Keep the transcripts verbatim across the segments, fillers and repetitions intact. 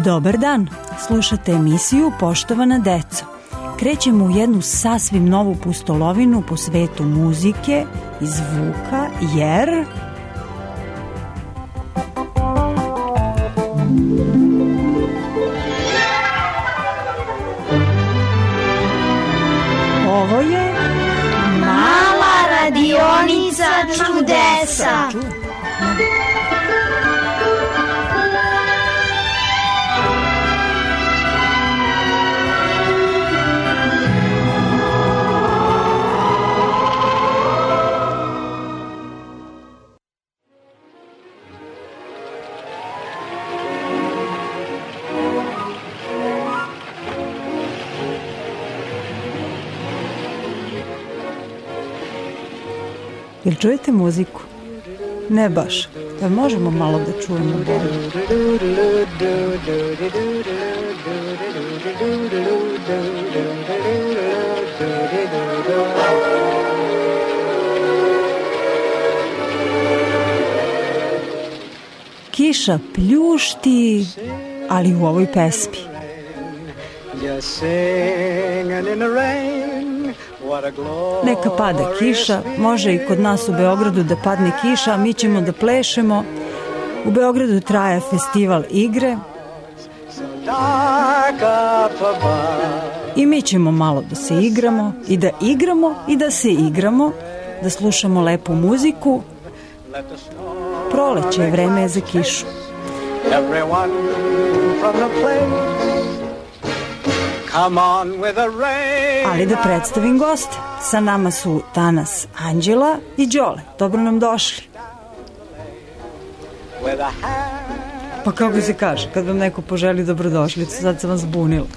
Dobar dan, slušate emisiju Poštovana deco. Krećemo u jednu sasvim novu pustolovinu po svetu muzike i zvuka, jer... Ovo je... Mala radionica čudesa. Jel čujete muziku? Ne baš. Da možemo malo da čujemo. Kiša pljušti, ali u ovoj pesmi. Neka pada kiša, može i kod nas u Beogradu da padne kiša, a mi ćemo da plešemo. U Beogradu traje festival igre i mi ćemo malo da se igramo i da igramo i da se igramo, da slušamo lepu muziku. Proleće je, vreme je za kišu. Ali da predstavim goste. Sa nama su danas Anđela i Đole. Dobro nam došli. Pa kako se kaže kad vam neko poželi dobrodošlicu? Sad sam vas zbunila.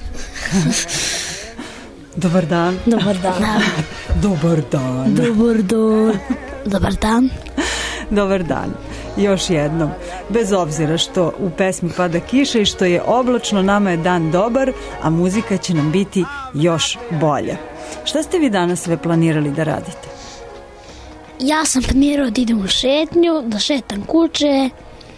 Dobar dan. Dobar dan. Dobar dan. Dobar dan. Dobar dan. Dobar dan. Još jednom, bez obzira što u pesmi pada kiša i što je oblačno, nama je dan dobar, a muzika će nam biti još bolja. Šta ste vi danas sve planirali da radite? Ja sam planirao da idem u šetnju, da šetam kuće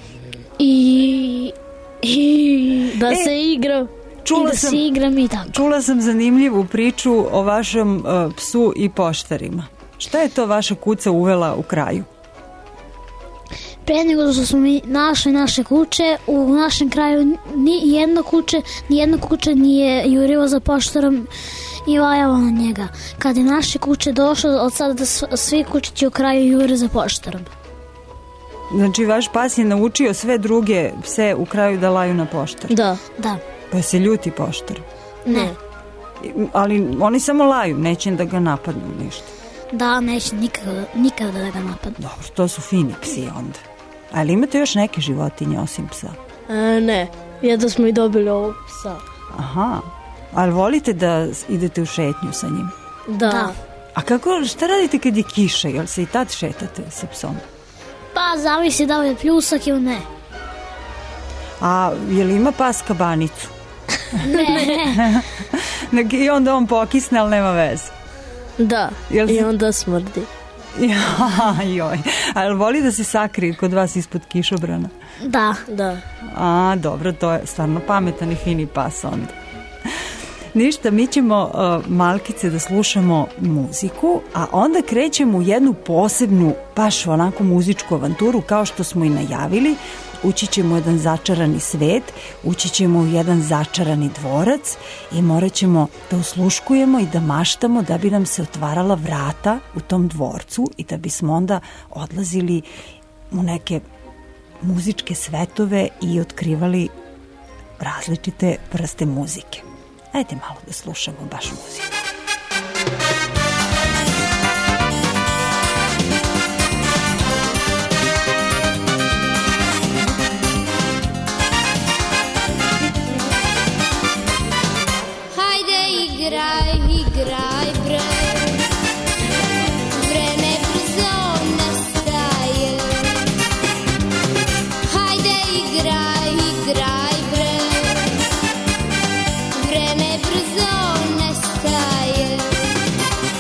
i, i da e, se igram i da sam, se igram i tako. Čula sam zanimljivu priču o vašem uh, psu i poštarima. Šta je to vaša kuca uvela u kraju? Pre nego što smo mi našli naše kuće, u našem kraju ni jedno kuće, ni jedno kuće nije jurilo za poštarom i lajalo na njega. Kad je naše kuće došlo, od sada da svi kućići u kraju jure za poštarom. Znači vaš pas je naučio sve druge pse u kraju da laju na poštar? Da. Da. Pa se ljuti poštar? Ne. Ali oni samo laju, neće da ga napadnu ništa? Da, neće nikada, nikada da ga napadnu. Dobro, to su fini psi onda. Ali imate još neke životinje osim psa? E, ne, jedno smo i dobili ovog psa. Aha, ali volite da idete u šetnju sa njim? Da. Da. A kako, šta radite kad je kiša? Jel se i tad šetate sa psom? Pa, zavisi da li je pljusak ili ne. A je li ima pas kabanicu? Ne. I onda on pokisne, ali nema veze. Da, jel i onda smrdi. Joj, ali voli da se sakrije kod vas ispod kišobrana? Da. Da. A, dobro, to je stvarno pametan i fini pas onda. Ništa, mi ćemo uh, malkice da slušamo muziku, a onda krećemo u jednu posebnu, baš onako muzičku avanturu, kao što smo i najavili. Ući ćemo u jedan začarani svet, ući ćemo u jedan začarani dvorac i morat ćemo da osluškujemo i da maštamo da bi nam se otvarala vrata u tom dvorcu i da bismo onda odlazili u neke muzičke svetove i otkrivali različite vrste muzike. Ajde malo da slušamo baš muziku. Igraj, igraj, bre, vreme brzo nastaje. Hajde, igraj, igraj, bre, vreme brzo nastaje.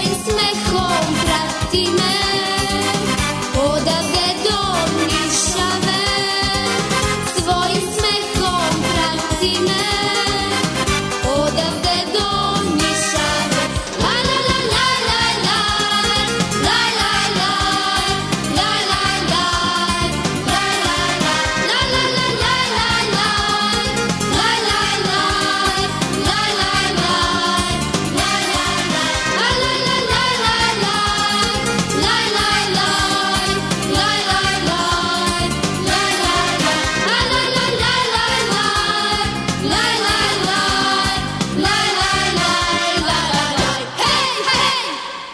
svojim smehom prati me, odavde do Nišave, svojim smehom prati me, odavde do Nišave. La la la la la la, la la la, la la la, la la la, la la la la la, la la la, la la la, la la la, la la la la la, la la la, la la la, la la la, la hej, hej!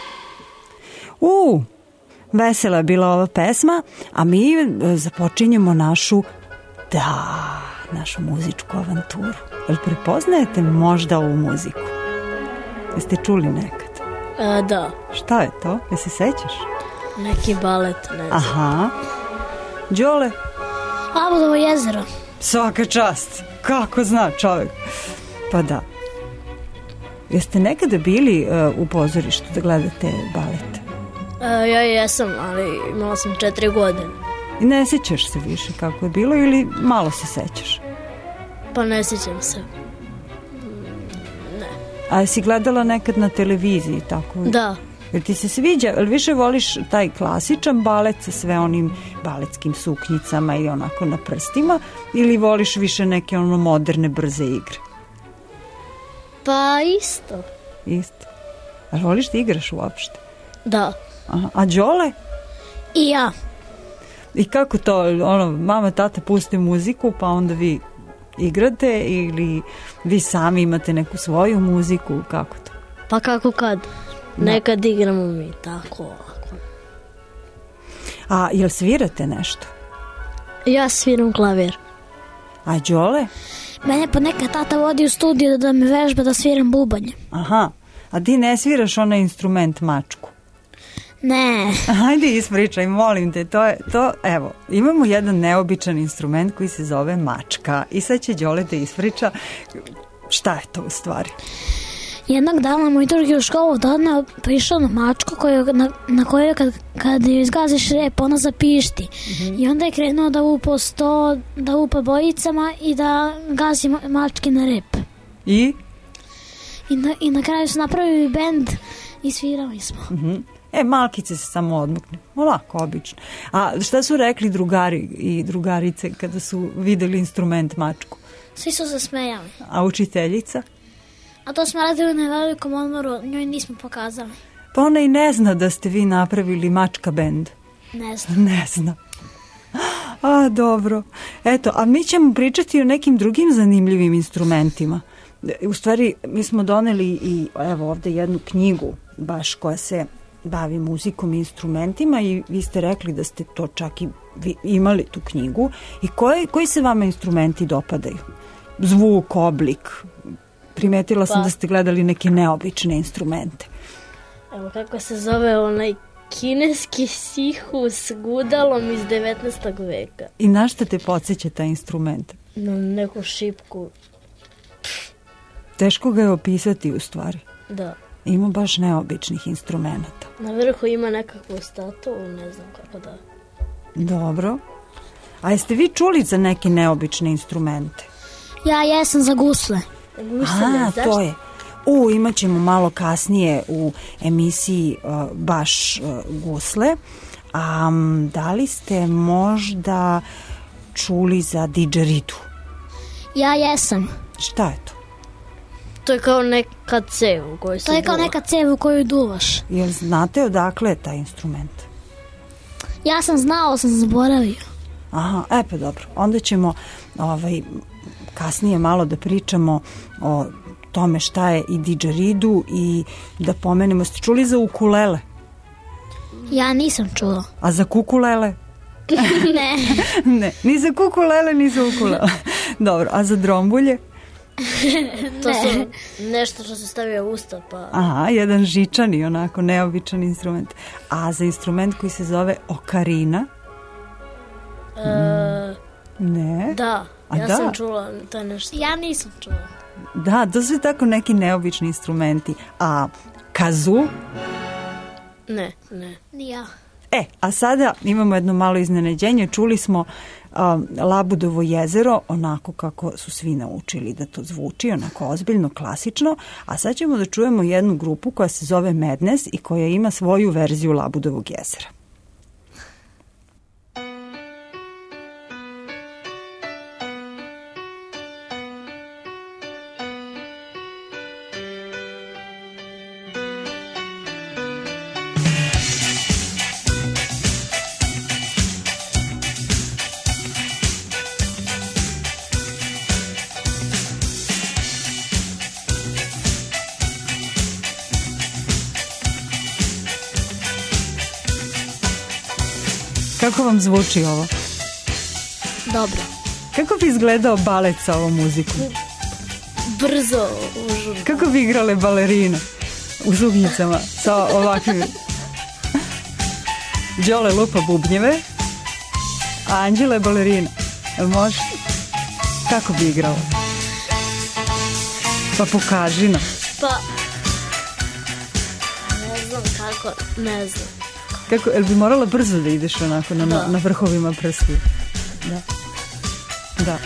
U, vesela je bila ova pesma, a mi e, započinjemo našu, da, našu muzičku avanturu. Jel prepoznajete možda ovu muziku? Jeste čuli nekad? A, da, Šta je to? Jel se sećaš? neki balet, ne znam. Aha. Đole, Labudovo jezero. svaka čast. Kako zna čovjek? Pa da. Jeste nekada bili e, u pozorištu da gledate balet? A, ja jesam, ali imala sam četiri godine. I ne sećaš se više kako je bilo ili malo se sećaš? Pa ne sjećam se. A jesi gledala nekad na televiziji tako? Da, Jer ti se sviđa, ili više voliš taj klasičan balet sa sve onim baletskim suknjicama i onako na prstima, ili voliš više neke ono moderne brze igre? pa isto. Isto. A voliš da igraš uopšte? Da, Aha. A Đole? I ja. I kako to, ono, mama, tata puste muziku pa onda vi igrate ili vi sami imate neku svoju muziku, kako to? pa kako kad? Nekad igramo mi tako, ovako. A jel svirate nešto? Ja sviram klavir. A Đole? Mene ponekad tata vodi u studiju da me vežba da sviram bubanje. Aha, a ti ne sviraš onaj instrument mačku? Ne. Hajde ispričaj, molim te, to je, to, evo, imamo jedan neobičan instrument koji se zove mačka i sad će Đole da ispriča šta je to u stvari. Jednog dana moj drug je u školu dodneo prišao na mačku koju, na, na kojoj kad, kad ju izgaziš rep ona zapišti. Mm-hmm. I onda je krenuo da lupa sto, da lupa bojicama i da gazi ma- mačke na rep. I? I na, i na kraju su napravili bend i svirali smo. Mhm. E, malkice se samo odmukne. Olako, obično. A šta su rekli drugari i drugarice kada su videli instrument mačku? Svi su se smejali. A učiteljica? A to smo radili na velikom odmoru, njoj nismo pokazali. Pa ona i ne zna da ste vi napravili mačka bend. Ne znam. Ne zna. A, dobro. Eto, a mi ćemo pričati o nekim drugim zanimljivim instrumentima. U stvari, mi smo doneli i evo ovde jednu knjigu baš koja se bavi muzikom i instrumentima i vi ste rekli da ste to čak i vi imali tu knjigu. I koji, koji se vama instrumenti dopadaju? Zvuk, oblik? Primetila sam Pa. da ste gledali neke neobične instrumente. Evo kako se zove onaj kineski sihu s gudalom iz devetnaestog veka. I na šta te podsjeća taj instrument? Na neku šipku, Teško ga je opisati u stvari. da. Ima baš neobičnih instrumenta. Na vrhu ima nekakvu statu, ne znam kako da... Dobro. A jeste vi čuli za neke neobične instrumente? Ja jesam za gusle. A, to je. U, imat ćemo malo kasnije u emisiji uh, baš uh, gusle. A um, da li ste možda čuli za didžeridu? Ja jesam. Šta je to? To je kao neka cev u kojoj se To je kao duva. neka cev u koju duvaš. Jel znate odakle je taj instrument? Ja sam znao, sam zaboravio. Aha, e pa dobro. Onda ćemo ovaj, kasnije malo da pričamo o tome šta je i didžeridu i da pomenemo. Ste čuli za ukulele? Ja nisam čula. A za kukulele? Ne. Ne, ni za kukulele, ni za ukulele. Dobro, a za drombulje? To su nešto što se stavlja u usta, pa... Aha, jedan žičani, onako neobičan instrument. A za instrument koji se zove okarina? E, Ne. da, A ja da? sam čula, to je nešto. Ja nisam čula. Da, to su tako neki neobični instrumenti. A kazu? Ne, ne. Ni ja. E, a sada imamo jedno malo iznenađenje. Čuli smo um, Labudovo jezero, onako kako su svi naučili da to zvuči, onako ozbiljno, klasično. A sad ćemo da čujemo jednu grupu koja se zove Madness i koja ima svoju verziju Labudovog jezera. Kako vam zvuči ovo? Dobro. Kako bi izgledao balet sa ovom muzikom? Brzo, užurno. Kako bi igrale balerine u suknjicama sa ovakvim? Đole lupa bubnjeve, a Anđela je balerina. Jel može? Kako bi igrala? Pa pokaži nam. Pa, ne znam kako, ne znam. Kako, jel bi morala brzo da ideš onako na, Da. na vrhovima prstiju? Da. Da.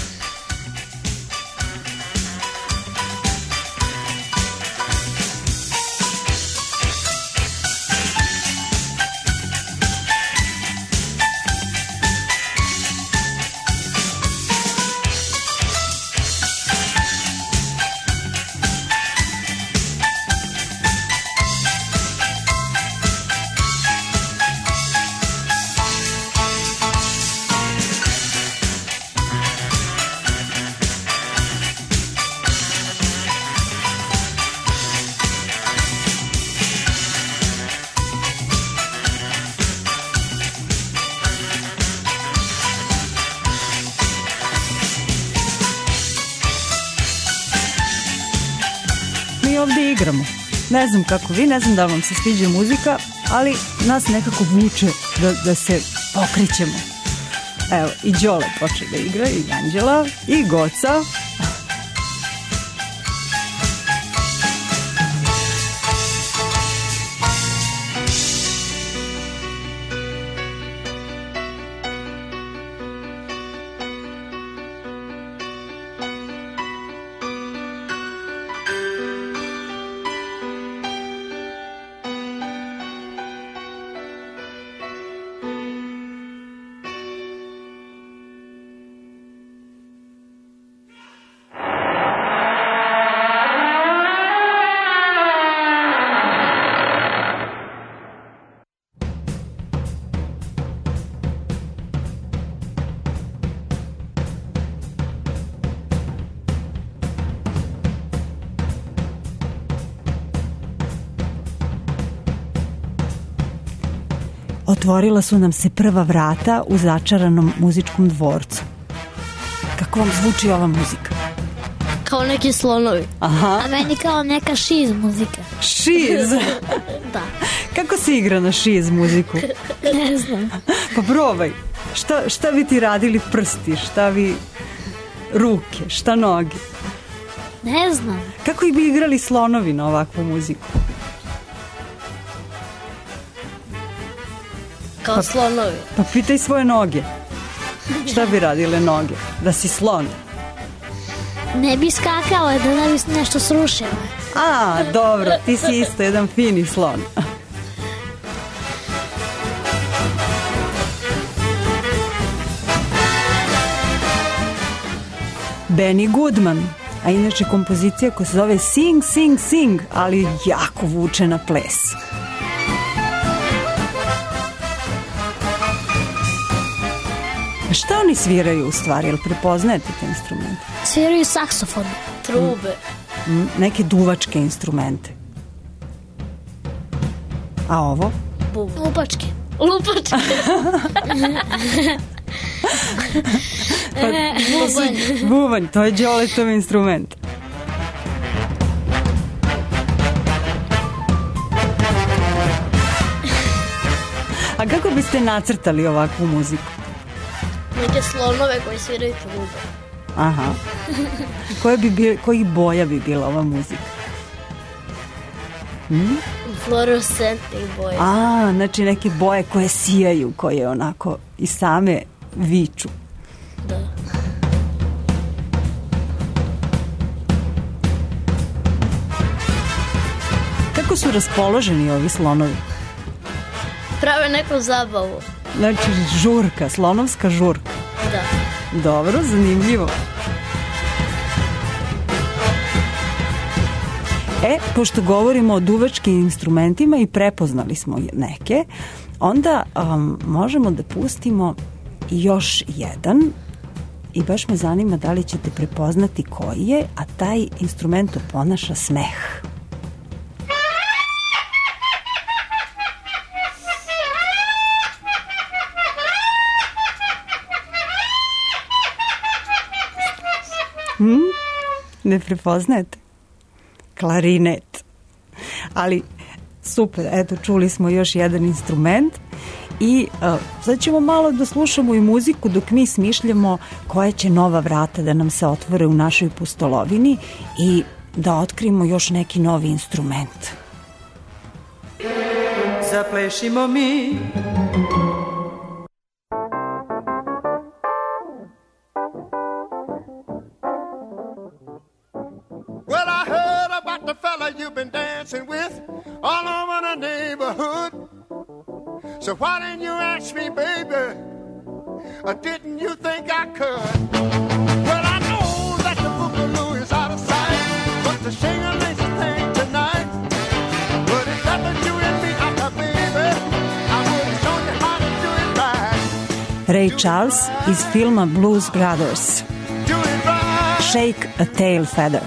Mi ovdje igramo. Ne znam kako vi, ne znam da vam se sviđa muzika, ali nas nekako vuče da, da se pokrićemo. Evo, i Đole počne da igra, i Anđela, i Goca. Otvorila su nam se prva vrata u začaranom muzičkom dvorcu. Kako vam zvuči ova muzika? Kao neki slonovi. Aha, A meni kao neka šiz muzika. šiz. Da. Kako se igra na šiz muziku? Ne znam. Pa probaj. Šta, šta bi ti radili prsti? Šta vi ruke? Šta noge? Ne znam. Kako bi igrali slonovi na ovakvu muziku? Kao slonovi. Pa pitaj svoje noge. Šta bi radile noge? Da si slon. Ne bi skakao da ne bi nešto srušilo. A, dobro, ti si isto jedan fini slon. Benny Goodman, a inače kompozicija koja se zove Sing, Sing, Sing, ali jako vuče na ples. Šta oni sviraju u stvari, jel prepoznajete te instrumente? Sviraju saksofon. Trube. Mm, neke duvačke instrumente. A ovo? Lupačke. Lupačke. Pa, bubanj. Bubanj, to je Đoletov instrument. A kako biste nacrtali ovakvu muziku? Neke slonove koji sviraju trube. Aha. Koje bi bil, kojih boja bi bila ova muzika? Hm? Fluorescentnih boja. A, znači neke boje koje sijaju, koje onako i same viču. Da. Kako su raspoloženi ovi slonovi? Prave neku zabavu. Znači, žurka, slonovska žurka. Da. Dobro, zanimljivo. E, pošto govorimo o duvačkim instrumentima i prepoznali smo neke, onda um, možemo da pustimo još jedan i baš me zanima da li ćete prepoznati koji je, a taj instrument oponaša smeh. Hmm? Ne prepoznajete? Klarinet. Ali super, eto, čuli smo još jedan instrument i uh, sad ćemo malo da slušamo i muziku dok mi smišljamo koja će nova vrata da nam se otvore u našoj pustolovini i da otkrijemo još neki novi instrument. Zaplešimo mi. Well, I heard about the fella you've been dancing with all over the neighborhood. So why didn't you ask me, baby? Or didn't you think I could? Well, I know that the boogaloo is out of sight, but the shing-a-ling's a thing tonight. But if that was you and me, I thought, baby, I would have shown you how to do it right. Ray Charles iz filma Blues Brothers. Do it right. Shake a Tail Feather.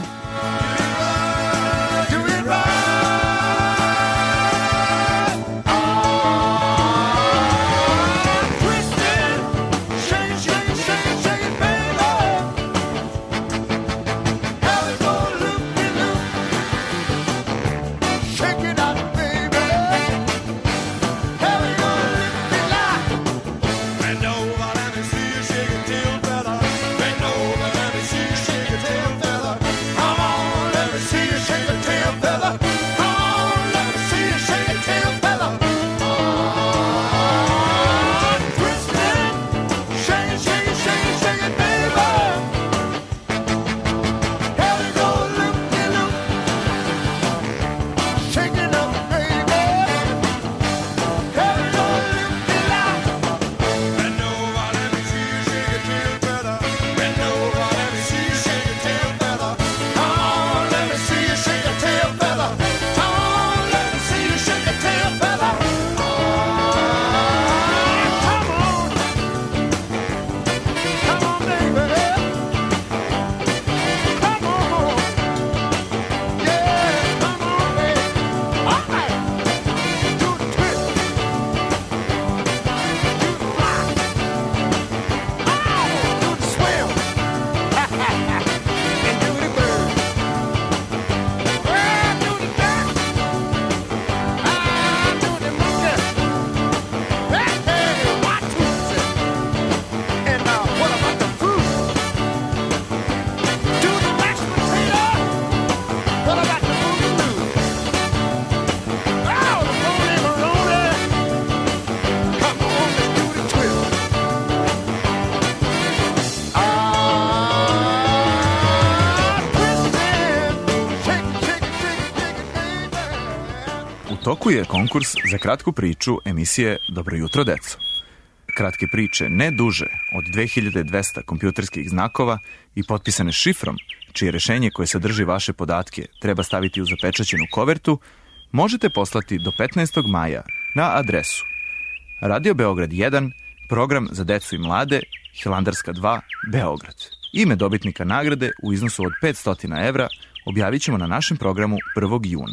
toku je konkurs za kratku priču emisije Dobro jutro, deco. Kratke priče ne duže od dve hiljade dvesta kompjuterskih znakova i potpisane šifrom, čije rešenje koje sadrži vaše podatke treba staviti u zapečaćenu kovertu, možete poslati do petnaestog maja na adresu Radio Beograd jedan, program za decu i mlade, Hilandarska dva, Beograd. Ime dobitnika nagrade u iznosu od petsto evra objavit ćemo na našem programu prvog juna.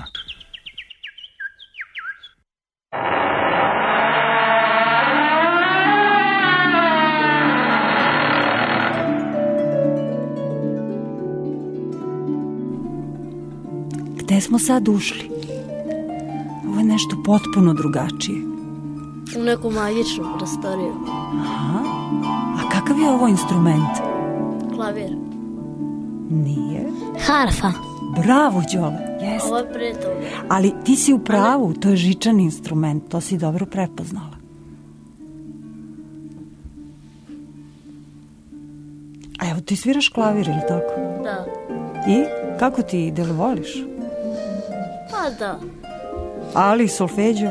Gde smo sad ušli? Ovo je nešto potpuno drugačije. U neku magičnu prostoriju. Aha. A kakav je ovo instrument? Klavir. Nije. Harfa. Bravo, Đole. Jeste. Ovo je pre toga. Ali ti si u pravu, to je žičan instrument, to si dobro prepoznala. A evo, ti sviraš klavir, ili tako? Da. I? Kako ti ide, li voliš? Pa da. Ali solfeđo?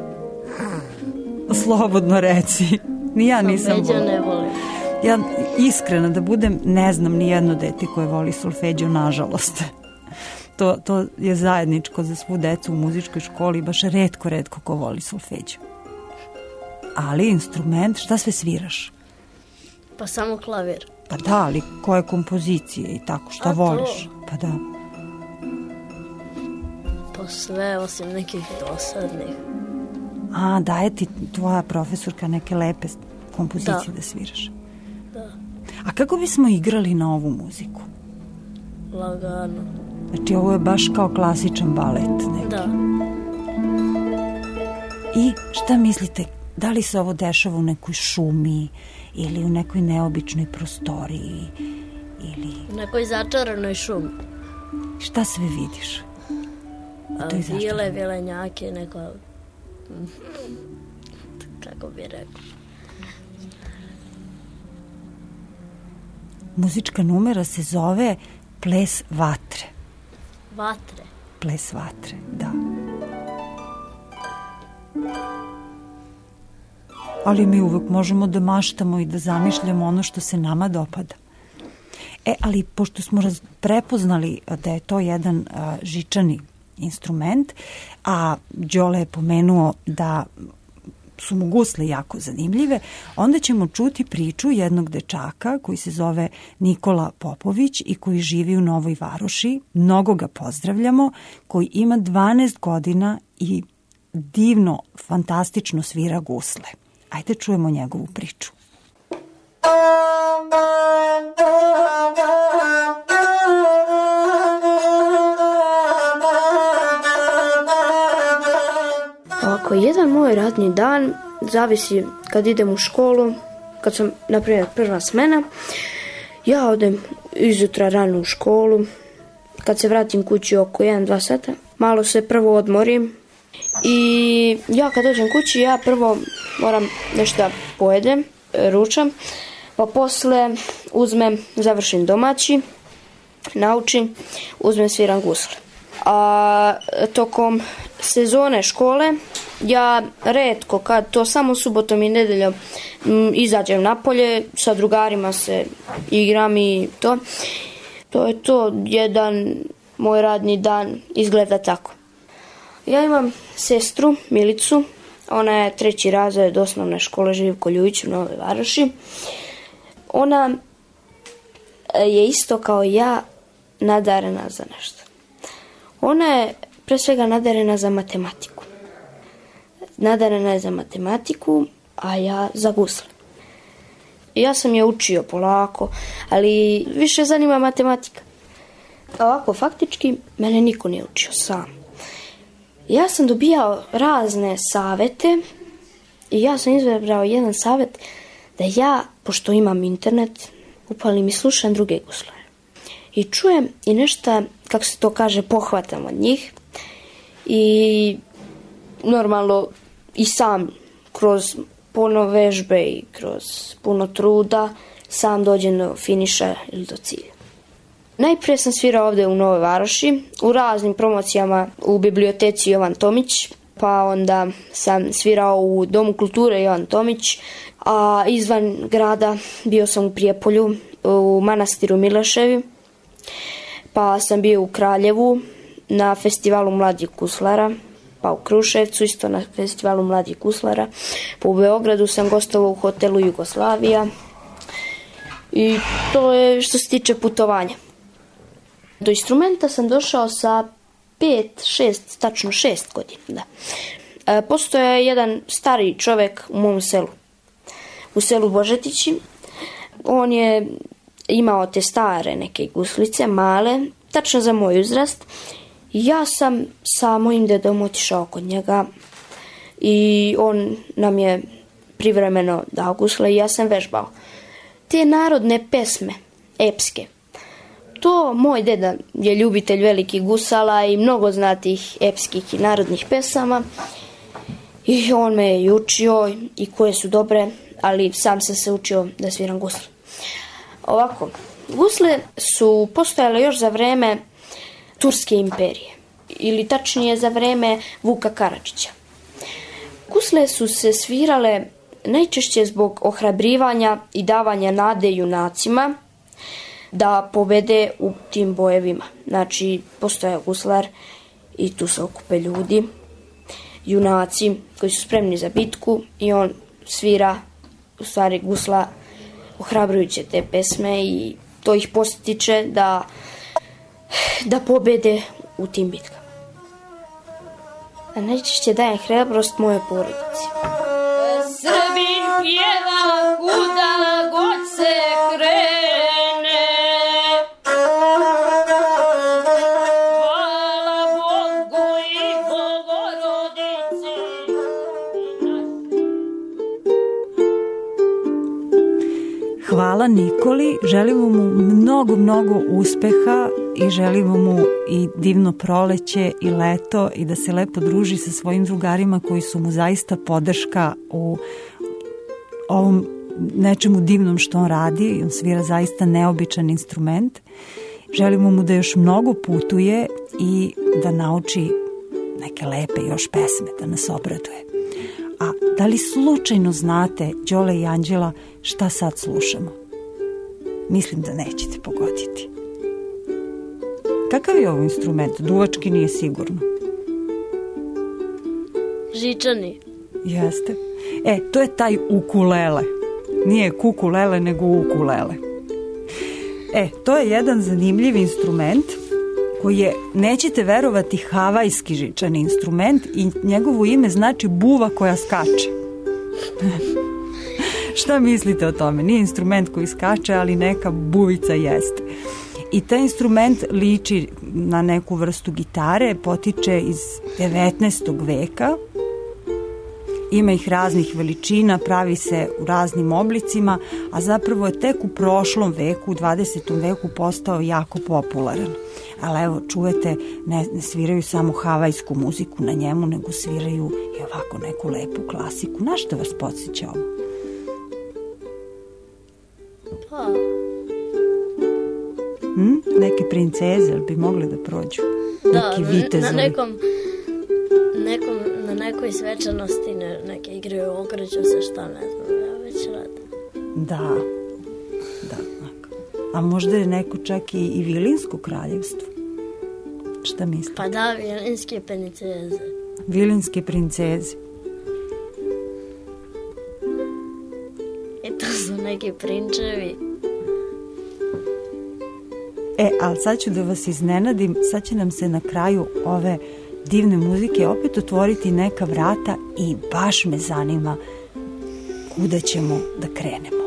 Slobodno reci. Ni ja nisam Solfeđo volila. ne volim. Ja iskreno da budem, ne znam ni jedno dete koje voli solfeđo, nažalost. To, to je zajedničko za svu decu u muzičkoj školi, baš retko, retko ko voli solfeđo. Ali instrument, šta sve sviraš? Pa samo klavir. Pa da, ali koje kompozicije i tako, šta A to? voliš? Pa da. Pa sve osim nekih dosadnih. A, daje ti tvoja profesorka neke lepe kompozicije da, Da. da sviraš. Da. A kako bismo igrali na ovu muziku? Lagano. Znači, ovo je baš kao klasičan balet. Neki. Da. I šta mislite, da li se ovo dešava u nekoj šumi ili u nekoj neobičnoj prostoriji ili U nekoj začaranoj šumi. šta sve vidiš? A To je vile, začarano. vilenjake, neko... Kako bi rekao? Muzička numera se zove Ples vatre. Vatre. Ples vatre, da. Ali mi uvek možemo da maštamo i da zamišljamo ono što se nama dopada. E, ali pošto smo raz, prepoznali da je to jedan a, žičani instrument, a Đole je pomenuo da su mu gusle jako zanimljive, onda ćemo čuti priču jednog dečaka koji se zove Nikola Popović i koji živi u Novoj Varoši. Mnogo ga pozdravljamo, koji ima dvanaest godina i divno, fantastično svira gusle. Ajde čujemo njegovu priču. Ovako, jedan moj radni dan zavisi kad idem u školu, kad sam, na primjer, prva smena, ja odem izutra rano u školu, kad se vratim kući oko jedan dva sata, malo se prvo odmorim i ja kad dođem kući, ja prvo moram nešto da pojedem, ručam, pa posle uzmem, završim domaći, naučim, uzmem, sviram gusle. A tokom sezone škole ja retko, kad to samo subotom i nedeljom m, izađem napolje, sa drugarima se igram i to. To je to, jedan moj radni dan izgleda tako. Ja imam sestru Milicu, ona je treći razred osnovne škole Živko Ljujić u Novoj Varoši. Ona je isto kao ja nadarena za nešto. Ona je pre svega nadarena za matematiku. Nadarena je za matematiku, a ja za gusle. Ja sam je učio polako, ali više zanima matematika. Ovako, faktički, mene niko nije učio sam. Ja sam dobijao razne savete i ja sam izabrao jedan savet da ja, pošto imam internet, upalim i slušam druge guslare. I čujem i nešto, kako se to kaže, pohvatam od njih. I normalno i sam kroz puno vežbe i kroz puno truda sam dođem do finiša ili do cilja. Najprije sam svirao ovde u Novoj Varoši, u raznim promocijama u biblioteci Jovan Tomić, pa onda sam svirao u Domu kulture Jovan Tomić, a izvan grada bio sam u Prijepolju, u manastiru Mileševi, pa sam bio u Kraljevu na festivalu mladih guslara, pa u Kruševcu isto na festivalu mladih guslara, pa u Beogradu sam gostovao u hotelu Jugoslavija i to je što se tiče putovanja. Do instrumenta sam došao sa pet, šest, tačno šest godina. Da. E, postoje jedan stariji čovek u mom selu, u selu Božetići. On je imao te stare neke guslice, male, tačno za moj uzrast. Ja sam sa mojim dedom otišao kod njega i on nam je privremeno dao gusle i ja sam vežbao. Te narodne pesme, epske, to, moj deda je ljubitelj velikih gusala i mnogo zna tih epskih i narodnih pesama. I on me je učio i koje su dobre, ali sam sam se učio da sviram gusle. Ovako, gusle su postojale još za vreme Turske imperije, ili tačnije za vreme Vuka Karadžića. Gusle su se svirale najčešće zbog ohrabrivanja i davanja nade junacima da pobede u tim bojevima. Znači, postoje guslar i tu se okupe ljudi, junaci koji su spremni za bitku i on svira, u stvari gusla, ohrabrujuće te pesme i to ih postiče da, da pobede u tim bitkama. A najčešće dajem hrabrost moje porodici. Srbin pjeva kuda god se krene. Hvala Bogu i Bogorodici. Hvala Nikoli, želimo mu mnogo, mnogo uspeha i želimo mu i divno proleće i leto i da se lepo druži sa svojim drugarima koji su mu zaista podrška u ovom nečemu divnom što on radi. On svira zaista neobičan instrument. Želimo mu da još mnogo putuje i da nauči neke lepe još pesme, da nas obraduje. A da li slučajno znate, Đole i Anđela, šta sad slušamo? Mislim da nećete pogoditi. Kakav je ovo instrument? Duvački nije sigurno. Žičani. Jeste. E, to je taj ukulele. Nije kukulele, nego ukulele. E, to je jedan zanimljiv instrument koji je, nećete verovati, havajski žičani instrument i njegovo ime znači buva koja skače. Šta mislite o tome? Nije instrument koji skače, ali neka buvica jeste. I taj instrument liči na neku vrstu gitare, potiče iz devetnaestog veka. Ima ih raznih veličina, pravi se u raznim oblicima, a zapravo je tek u prošlom veku, u dvadesetom veku, postao jako popularan. Ali evo, čujete, ne, ne sviraju samo havajsku muziku na njemu, nego sviraju i ovako neku lepu klasiku. Na što vas podsjeća ovo? Pa, Hm? Neke princeze bi mogli da prođu. da, Neki na vitezovi. nekom, nekom, na nekoj svečanosti ne, neke igraju okreću se šta ne znam, ja već radim. Da, da. Tako. A možda je neko čak i, i Vilinsko kraljevstvo. Šta mislite? Pa da, vilinske princeze. Vilinske princeze. I to su neki prinčevi. E, ali sad ću da vas iznenadim, sad će nam se na kraju ove divne muzike opet otvoriti neka vrata i baš me zanima kuda ćemo da krenemo.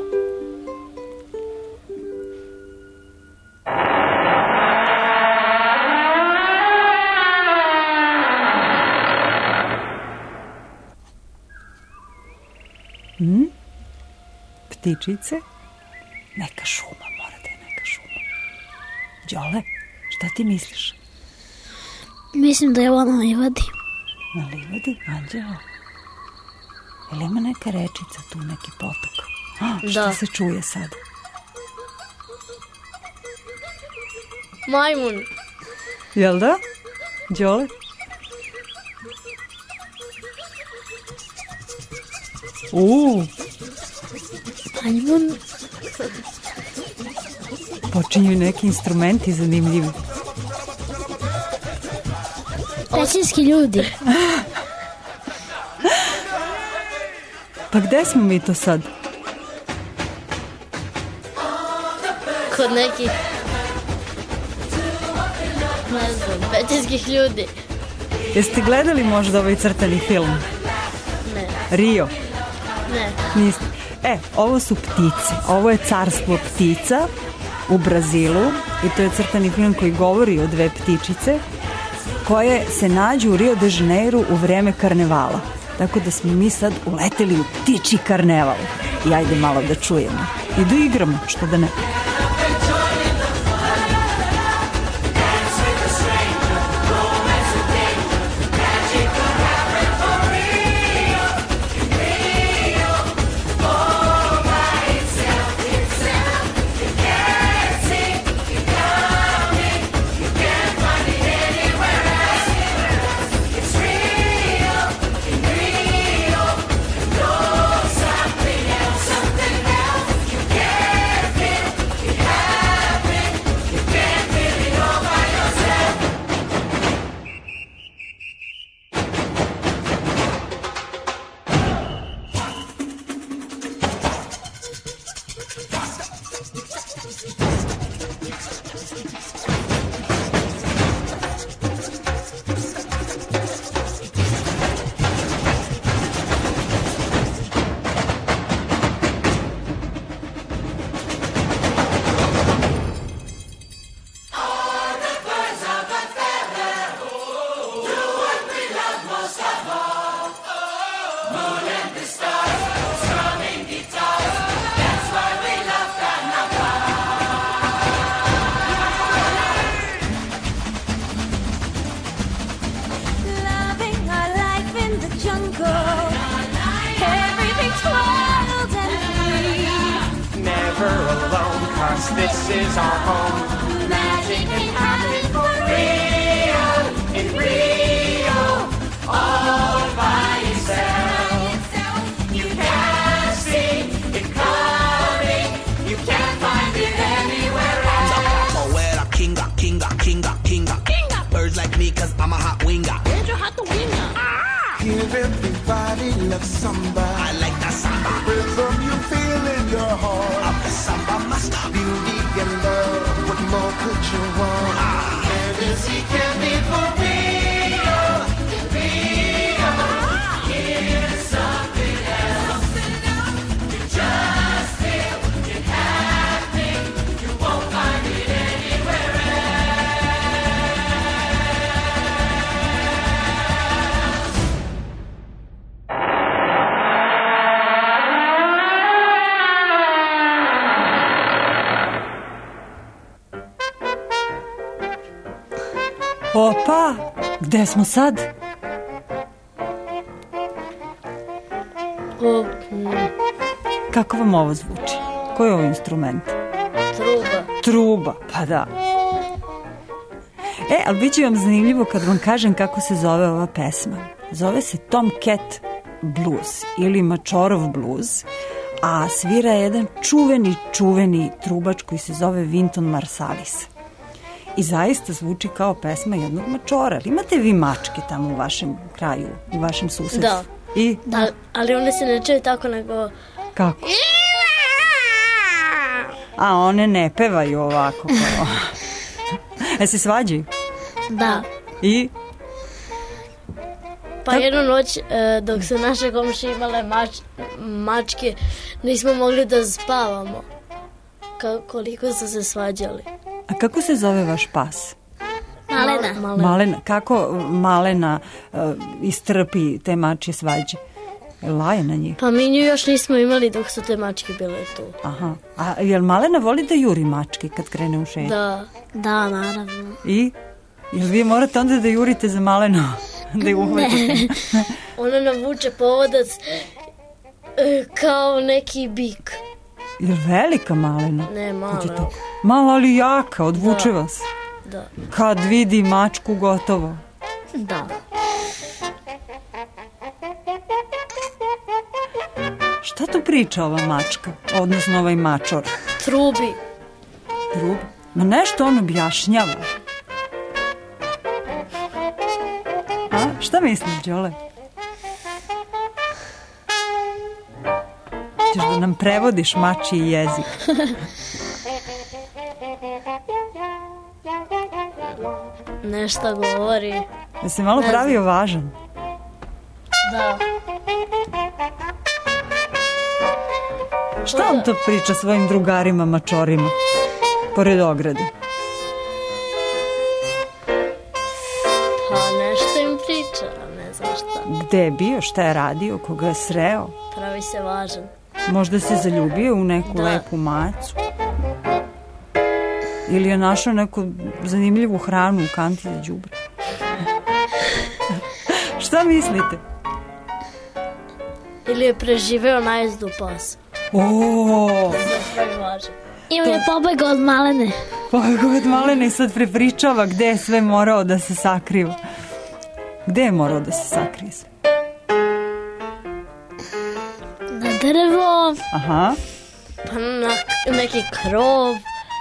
Hm? Ptičice? Neka šuma, mora da je neka šuma. Đole, šta ti misliš? Mislim da je ovo na livadi. Na livadi, Anđela? Jel ima neka rečica tu, neki potok? A, šta Da. se čuje sad? Majmun. Jel da? Đole? Uuu, Majmun. počinju neki instrumenti zanimljivi. Pećinski ljudi. Pa gde smo mi to sad? Kod nekih, ne znam, pećinskih ljudi. Jeste gledali možda ovaj crtani film? Ne, Rio? ne. Niste. E, ovo su ptice. Ovo je carstvo ptica u Brazilu i to je crtani film koji govori o dve ptičice koje se nađu u Rio de Janeiro u vreme karnevala. Tako da smo mi sad uleteli u ptiči karneval. I ajde malo da čujemo. I da igramo, što da ne. 'cause this is our home. Magic can happen for real, in Rio, all by itself. You can't see it coming, you can't find it anywhere else. Poeta, kinga, kinga, kinga, kinga, kinga. Birds like me 'cause I'm a hot winger. Where's your hot winger? Give everybody love somebody. I like that samba. Rhythm you feel in your heart. I'm the samba master. Beauty and love, what more could you want? Ah. Fantasy can be for real, real. Here's something else. You just feel it happening. You won't find it anywhere Opa, gde smo sad? O, mm, Kako vam ovo zvuči? Koji je ovo instrument? truba. Truba, pa da. E, ali bit će vam zanimljivo kad vam kažem kako se zove ova pesma. Zove se Tomcat Blues ili Mačorov blues, a svira je jedan čuveni, čuveni trubač koji se zove Wynton Marsalis. I zaista zvuči kao pesma jednog mačora. Ali imate vi mačke tamo u vašem kraju, u vašem susedstvu? Da. I? Da, ali one se ne čuju tako nego... Kako? A one ne pevaju ovako kao... E se svađaju? Da. I? Pa jednu noć, e, dok su naše komšije imale mač, mačke, nismo mogli da spavamo. Ka, koliko su se svađali. A kako se zove vaš pas? Malena. Malena. Malena. Kako Malena uh, istrpi te mačje svađe? Laje na njih? Pa mi nju još nismo imali dok su te mačke bile tu. Aha. A jel Malena voli da juri mačke kad krene u šetnju? Da. Da, naravno. I? Jel vi morate onda da jurite za Malenu? Da je uhvatite? Ona navuče povodac e, kao neki bik. Jel velika Malena? Ne, mala. Kad je to- Mala, ali jaka, odvuče Da. vas. Da. Kad vidi mačku, gotovo. Da. Šta tu priča ova mačka? Odnosno ovaj mačor? Trubi. Drug? Ma nešto on objašnjava. A? Šta misliš, Đole? Ćeš da nam prevodiš mačiji jezik. Nešto govori. Da se malo Ne pravio važan. Da. Šta on to priča svojim drugarima mačorima? Pored ograde. Pa nešto im priča, ne znam šta. Gde je bio, šta je radio, koga je sreo? Pravi se važan. Možda se zaljubio u neku Da. lepu macu. Ili je našao neku zanimljivu hranu u kanti za đubre. Šta mislite? Ili je preživeo najezdu pasa. O, Sve je važan. Ili je pobegao od Malene. pa god Malena i sad prepričava gde je sve morao da se sakriva. Gde je morao da se sakrije sve? Na drvo. Aha. Pa na neki krov.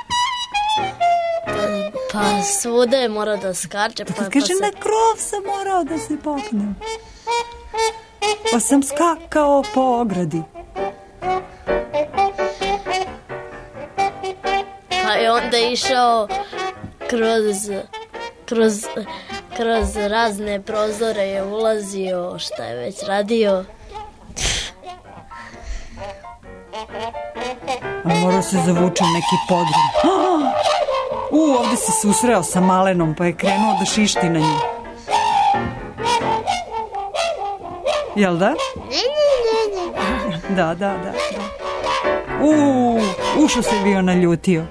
Pa, pa svuda je mora da skače. Pa, Kad pa kaže se... na krov sam morao da se popnem. Pa sam skakao po ogradi. Pa je onda išao kroz, kroz, kroz razne prozore je ulazio, šta je već radio. A morao se zavuče u neki podrum. U, ovde se susreo sa Malenom, pa je krenuo da šišti na nju. Jel da? Da, da, da. da. U, ušo se bio naljutio.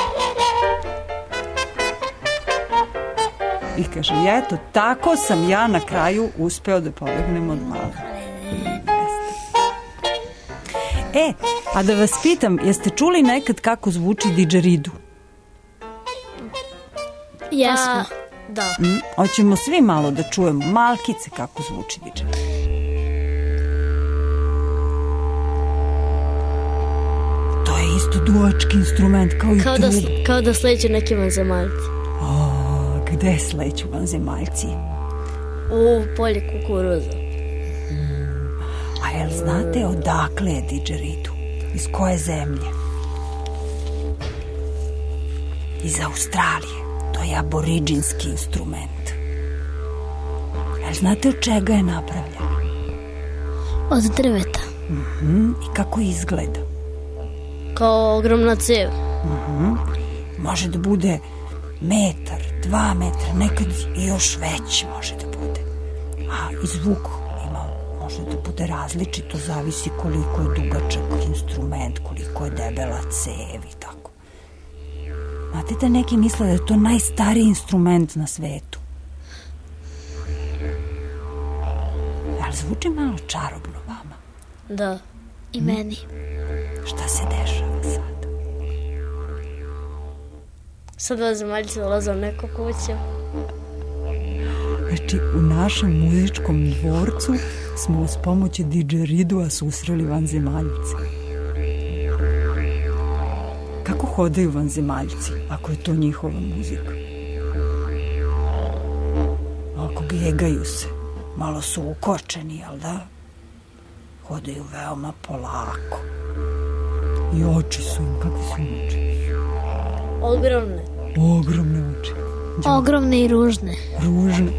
I kaže, eto, tako sam ja na kraju uspeo da pobegnem od Malene. E, a da vas pitam, jeste čuli nekad kako zvuči didžeridu? Jesmo. Da. Mm, hoćemo svi malo da čujemo malkice kako zvuči didžeridu. To je isto duvački instrument kao i Kao da, truba. kao da sleću neki vanzemaljci. O, gde sleću vanzemaljci? U polje kukuruza. A jel znate odakle je didžeridu? Iz koje zemlje? Iz Australije. To je aboriđinski instrument. Jel znate od čega je napravljen? Od drveta. Mhm, i kako izgleda? Kao ogromna cev. Mhm. Može da bude metar, dva metra, nekad i još veći može da bude. A i zvuk ima, može da bude različito, zavisi koliko je dugačak instrument, koliko je debela cev i tako. Znate da neki misle da je to najstariji instrument na svetu. Ali zvuči malo čarobno vama. Da. I meni. Šta se dešava sad? Sad vanzemaljci ulaze u neku kuću. Znači, u našem muzičkom dvorcu smo uz pomoć didžeridua susreli vanzemaljce. Kako hodaju vanzemaljci, ako je to njihova muzika? Ako gegaju se, malo su ukočeni, jel da? Hodaju veoma polako. I oči su im, kakve su im oči? Ogromne. Ogromne oči. Ogromne i ružne. Ružne.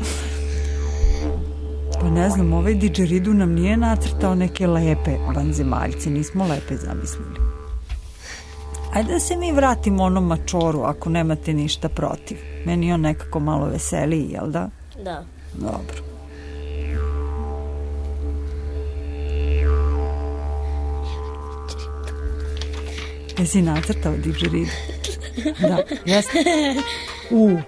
Pa ne znam, ovaj didžeridu nam nije nacrtao neke lepe vanzemaljce, nismo lepe zamislili. Ajde da se mi vratimo onom mačoru, ako nemate ništa protiv. Meni je on nekako malo veseliji, jel da? Da. Dobro. Jesi nacrtao didžeridu? Da, jeste. U.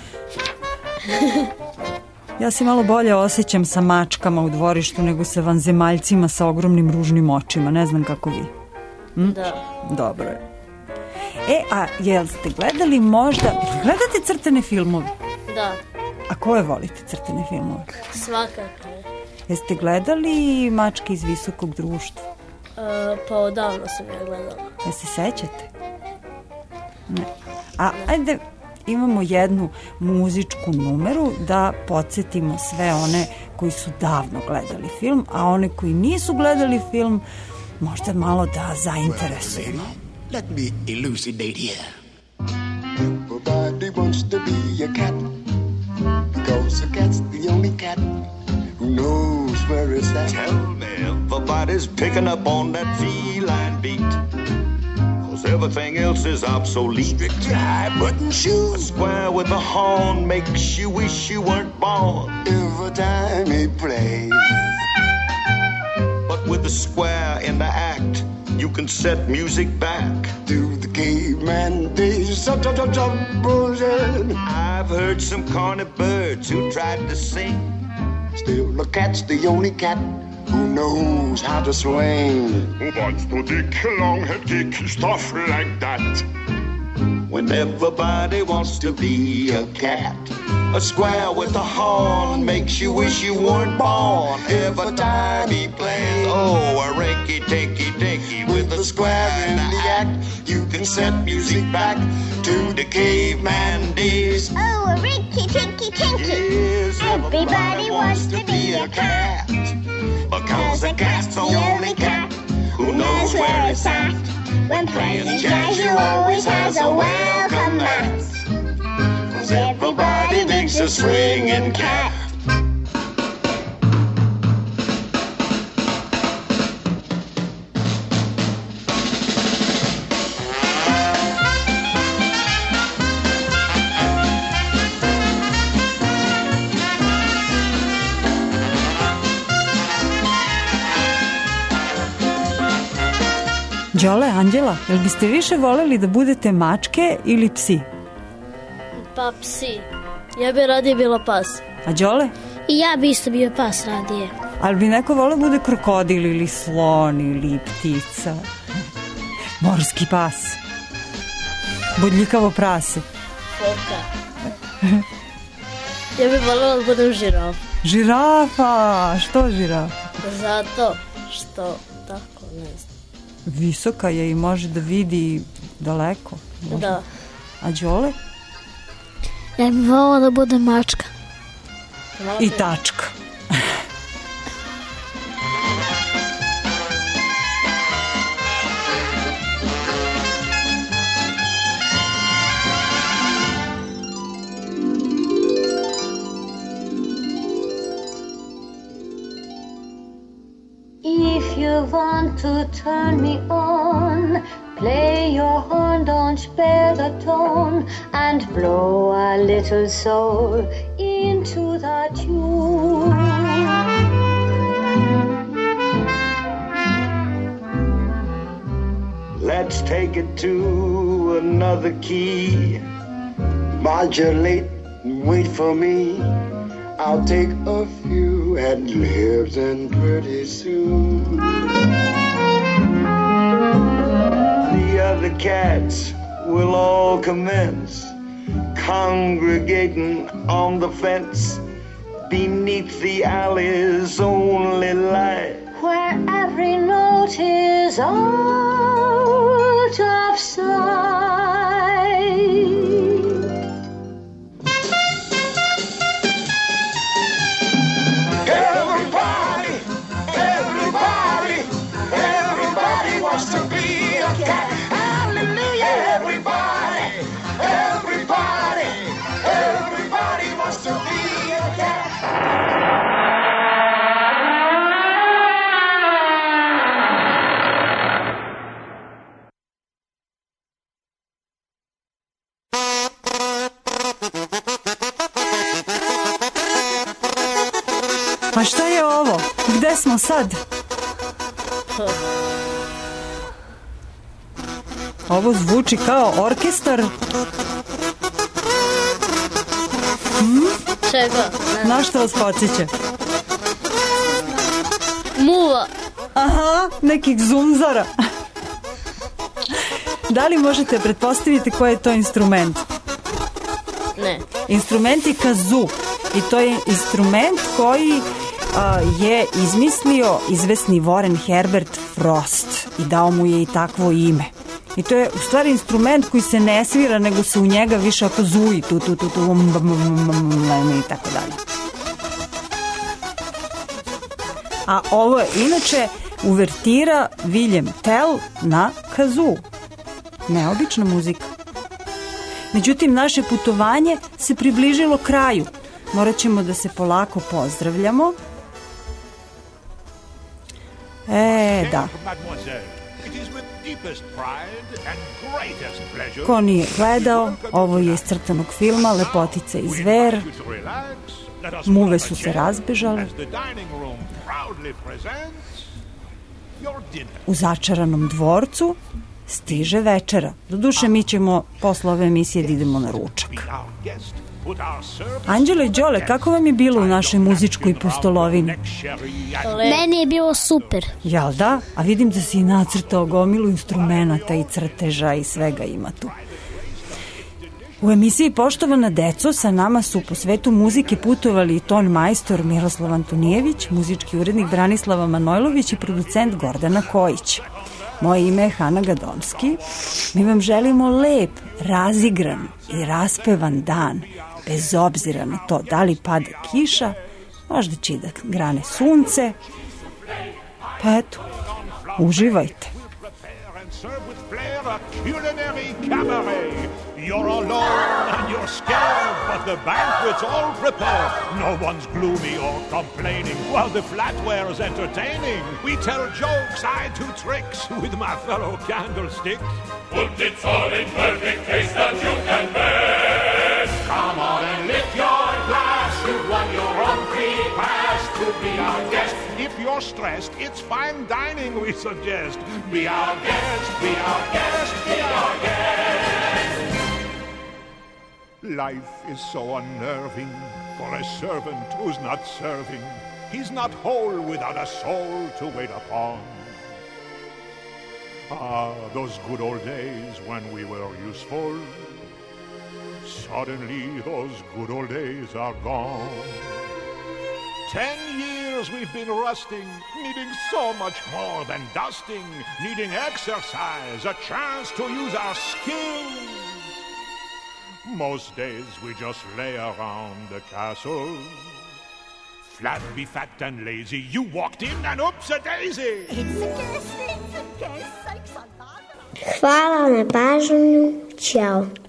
Ja se malo bolje osjećam sa mačkama u dvorištu nego sa vanzemaljcima sa ogromnim ružnim očima. Ne znam kako vi. Hm? Da. Dobro je. E, a jel ste gledali možda... Gledate crtene filmove? Da. A koje volite crtene filmove? Svakako. Jeste gledali Mačke iz visokog društva? E, pa odavno sam ja gledala. Jel se sećate? Ne. A ajde, imamo jednu muzičku numeru da podsjetimo sve one koji su davno gledali film, a one koji nisu gledali film možda malo da zainteresujemo. Let me elucidate here. Everybody wants to be a cat, because a cat's the only cat who knows where it's at. Tell me, everybody's picking up on that feline beat, cause everything else is obsolete. Strictly high-button shoes. A square with a horn makes you wish you weren't born every time he plays. But with the square in the act, you can set music back to the caveman days. I've heard some corny birds who tried to sing. Still, the cat's the only cat who knows how to swing. Who wants to dick, long head kick, stuff like that. When everybody wants to be a cat, a square with a horn makes you wish you weren't born every time he plays. Oh, a rinky-tinky-dinky with a square in the act. You can set music back to the caveman days. Oh, a rinky-tinky-tinky. Yes, Everybody wants to be a cat, because a cat's the only cat who knows where it's at. When playing jazz, you always has a welcome mat, cause everybody digs a swinging cat. Đole, Anđela, jel biste više voleli da budete mačke ili psi? Pa psi. Ja bi radije bila pas. A Đole? I ja bi isto bio pas radije. Ali bi neko volao bude krokodil ili slon ili ptica. Morski pas. Bodljikavo prase. Foka. Ja bih voljela da budem žirafa. Žirafa! Što žirafa? Zato što, tako, ne znam. Visoka je i može da vidi daleko. Može. Da. A Đole? Ja bih voljela da budem mačka. I tačka. If you want to turn me on, play your horn, don't spare the tone, and blow a little soul into the tune. Let's take it to another key. Modulate and wait for me. I'll take a few and listen pretty soon. The other cats will all commence congregating on the fence beneath the alley's only light, where every note is out of sight. Everybody, everybody, everybody wants to be a cat. Hallelujah, everybody, everybody, everybody wants to be a cat. A šta je ovo? Gde smo sad? Ovo zvuči kao orkestar. Hmm? Čega? Na što vas podsjeća? Muva. Aha, nekih zunzara. Da li možete pretpostaviti koji je to instrument? Ne. Instrument je kazoo. I to je instrument koji a, je izmislio izvesni Warren Herbert Frost i dao mu je i takvo ime. I to je u stvari instrument koji se ne svira, nego se u njega više ako zuji, tu, tu, tu, tu, um, um, um, um, i tako dalje. A ovo je inače uvertira William Tell na kazoo. Neobična muzika. Međutim, naše putovanje se približilo kraju. Morat ćemo da se polako pozdravljamo. E, da. Ko nije gledao, ovo je iz crtanog filma Lepotica i zver. Muve su se razbežale. U začaranom dvorcu stiže večera. Doduše, mi ćemo posle ove emisije da idemo na ručak. Anđelo i Đole, kako vam je bilo u našoj muzičkoj pustolovini? Meni je bilo super. Jel da? A vidim da si nacrtao gomilu instrumenta i crteža i svega ima tu. U emisiji Poštovana deco sa nama su po svetu muzike putovali ton majstor Miroslav Antonijević, muzički urednik Branislava Manojlović i producent Gordana Kojić. Moje ime je Hana Gadomski. Mi vam želimo lep, razigran i raspevan dan, bez obzira na to da li pada kiša, možda će da grane sunce. Pa eto, uživajte. You're alone and you're scared, but the banquet's all prepared. No one's gloomy or complaining while the flatware's entertaining. We tell jokes, I do tricks with my fellow candlesticks. Put it all in perfect taste that you can best. Come on and lift your glass. You've won your own free pass to be our guest. If you're stressed, it's fine dining we suggest. Be our guest, be our guest, be our guest. Life is so unnerving for a servant who's not serving. He's not whole without a soul to wait upon. Ah, those good old days when we were useful. Suddenly those good old days are gone. Ten years we've been rusting, needing so much more than dusting, needing exercise, a chance to use our skills. Most days we just lay around the castle. Flabby, fat and lazy, you walked in and oops-a-daisy. Hvala na pažnju, čao.